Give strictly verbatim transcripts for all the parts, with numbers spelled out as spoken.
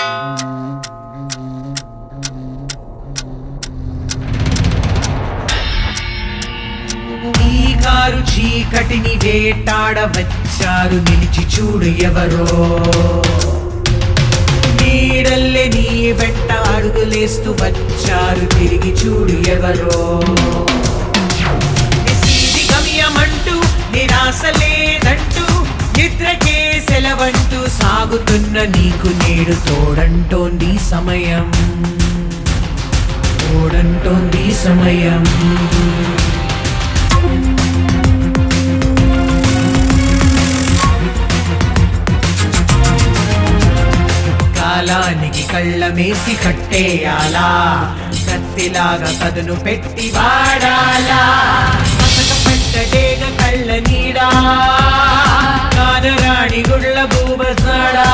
Car చీకటిని వేటాడవచ్చారు, నిలిచి చూడు ఎవరో. నీడల్లే నీ వెంట అడుగులేస్తూ వచ్చారు, తిరిగి చూడు ఎవరో. నిశీది గమ్యమంటూ నిరాశ లేదంటూ, నిద్రకే సెలవంటూ సాగుతున్న నీకు నేడు తోడంటోంది సమయం, తోడంటోంది సమయం. కాలానికి కళ్ళమేసి కట్టేయాలా, కత్తిలాగా కదును పెట్టి వాడాలా. పసక పట్టడేగ కళ్ళ నీడా, కానరాణి గుళ్ళ భూబసాడా.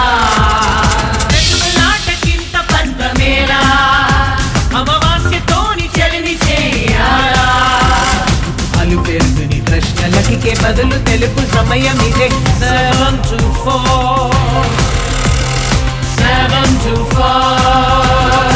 నాటకింత పంతమేలా, అమావాస్యతోని చలివి చేయాలా. అలు పెరుగుని ప్రశ్నలకి బదులు తెలుపు సమయం ఇదే. Seven to four Seven to five.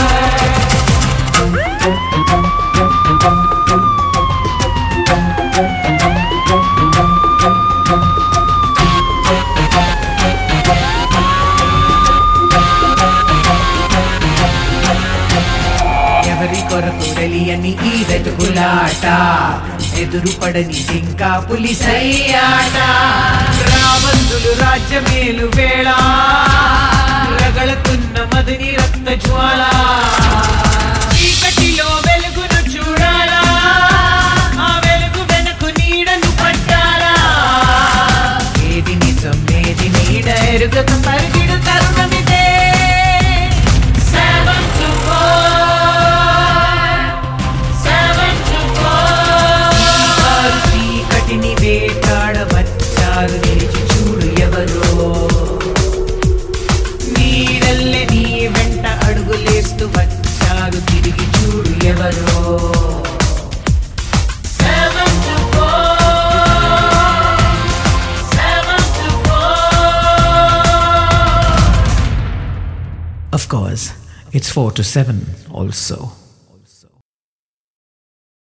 ఎవరి కొరకు తెలియని ఈ వెతుకులాట, ఎదురుపడని జింకా పులిసయ్యాట. రాబందులు రాజ్యమేలు వేళ, రగళతున్న మదిని రక్త జ్వాల. చీకటిలో వెలుగును చూడాలా, ఆ వెలుగు వెనకు నీడను పట్టాలా. ఏది నిజం ఏది నీడ ఎరుగక పరిగిడు తరుణమిదే. Seven to four, seven to four. చీకటిని వేటాడవచ్చారు, నిలిచి చూడు ఎవరో. అడుగులేస్తూ వచ్చారు, తిరిగి చూడు ఎవరో. Of course, it's four to seven also.